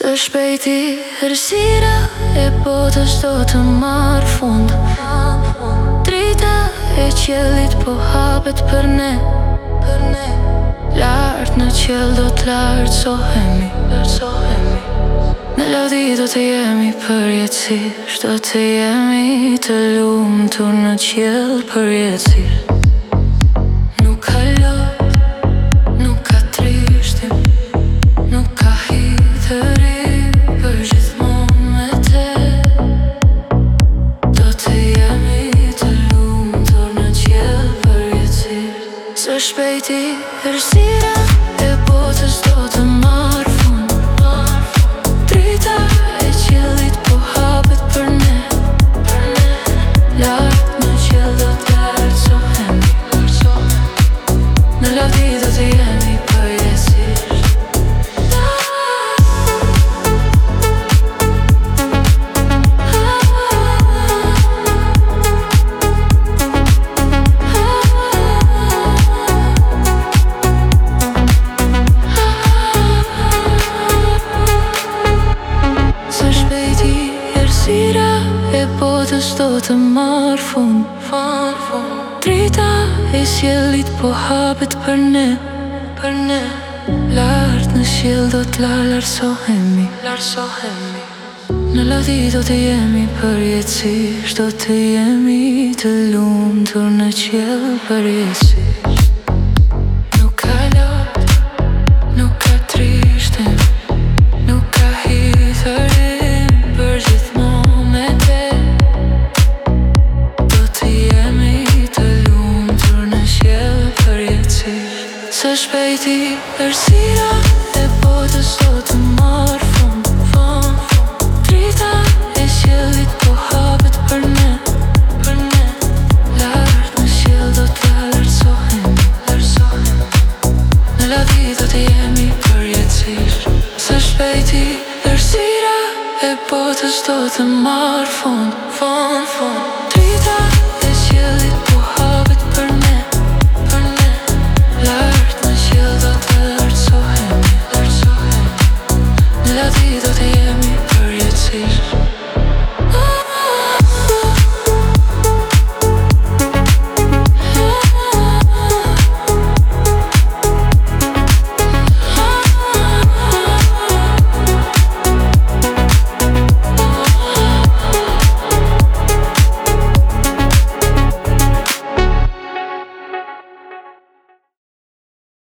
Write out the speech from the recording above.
Së shpejti hërsira e botës do të marrë fund. Drita e qiellit po hapet për ne. Lart në qiell do t'lartësohemi. Në lodhi do të jemi përjetësisht. Do të jemi të lumtur në qiell përjetësisht. Nuk ka lot, nuk ka trishtim, nuk ka hidhërim për gjithmonë me te. Do të jemi të lumtur në qiell përjetësisht. Së shpejti hërsira e botës do të marrë fund. Drita e qiellit po hapet për ne. Lart në qiell do t'lartësohemi. Në lodhi do të jemi përjetësisht. Së shpejti hërsira e botës do të marrë fund. Drita e qiellit po hapet për ne. Lart në qiell do t'lartësohemi. Në lodhi do të jemi përjetësisht. Do të jemi të lumtur në qiell përjetësisht. Nuk ka lot, nuk ka trishtim, nuk ka hidhërim për gjithmonë me te. Do të jemi të lumtur në qiell përjetësisht. Së shpejti hërsira e botës do të marrë fund. Drita e qiellit po hapet për ne. Lart në qiell do t'lartësohemi. Në lodhi do të jemi përjetësisht. Së shpejti hërsira e botës do të marrë fund. Drita e qiellit